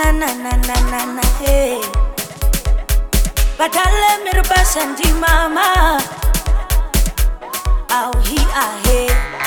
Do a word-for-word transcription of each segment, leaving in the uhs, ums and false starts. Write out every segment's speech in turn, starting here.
na na na na na na hey. Badale mirubashandi mama au hi ahe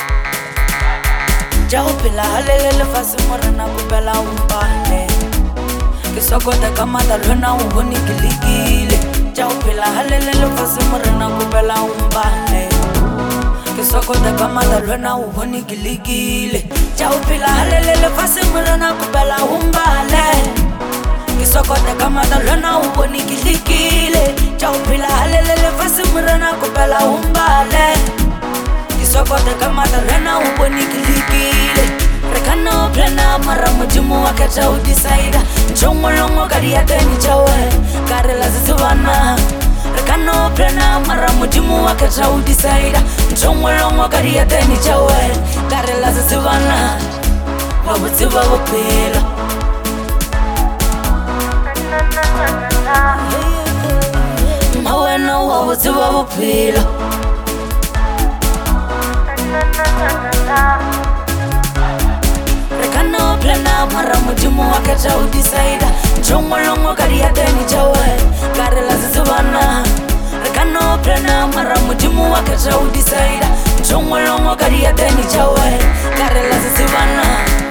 Jao pila halele fasi morana kubela umbane Kisokota kama dalona uboni kiligile Jao pila halele fasi morana kubela umbane Kisokota kama dalona uboni kiligile Jao pila halele fasi morana kubela umbane Kisokota kama dalona uboni kiligile Jao pila halele fasi morana kubela umbane Kisokota kama dalona uboni kiligile Rekano plena mara mujimu wakata udisaida Nchongo longo kariya teni chawe Karela zizivana Rekano plena mara mujimu wakata udisaida Nchongo longo kariya teni chawe Karela zizivana Wabuziva wapila Maweno wabuziva wapila Rekano plena mara mujimu wakata udisaida Nchongo longo kariya teni chawe Karela zizivana Rekano plena mara mujimu wakata udisaida Nchongo longo kariya teni chawe Karela zizivana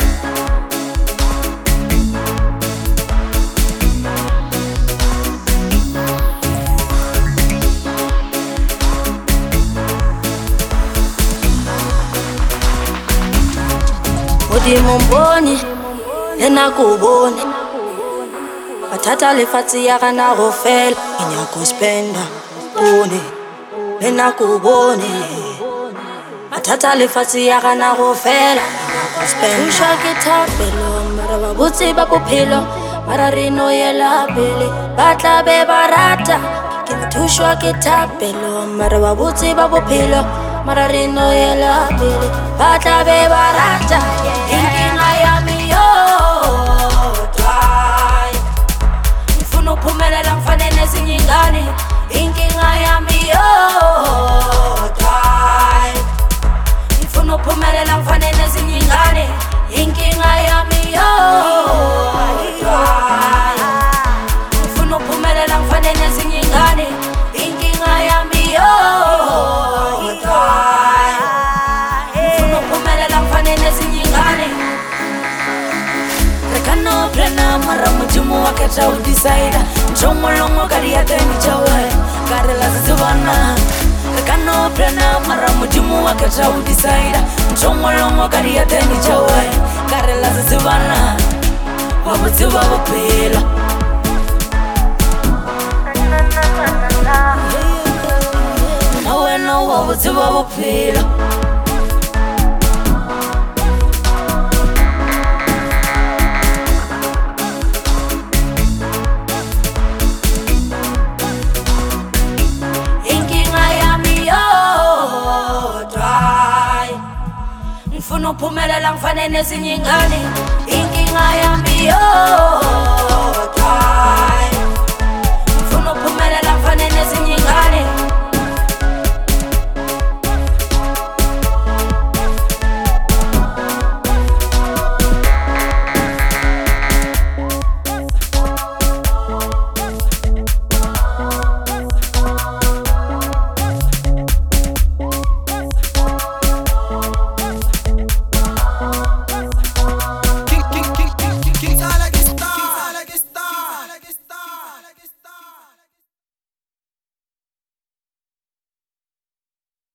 Odi mumboni, ena kuboni Batata lefati ya gana gofela Inya kuspenda, boni Ena kuboni Batata lefati ya gana gofela Inya kuspenda Tusha kitapelo, mara wabuti babupilo Mara rino yela bili Batla be barata Kina tushwa kitapelo, mara wabuti babupilo Mara rino yela bili Batla be barata Thinking I am yo try Mfuno pumelela mfanene zinyingani Thinking I am yo try Mfuno pumelela mfanene zinyingani Thinking I am yo try Mfuno pumelela mfanene zinyingani Thinking I am yo try Mfuno pumelela mfanene zinyingani Rekano plena mara mujimu wakata udisaida Nchongo longo kariya teni chawe Karela zizivana Rekano plena mara mujimu wakata udisaida Nchongo longo kariya teni chawe Karela zizivana Wabuziva wapila Maweno wabuziva wapila Mfuno pumelela mfanene zinyingani Inkinga yami yo try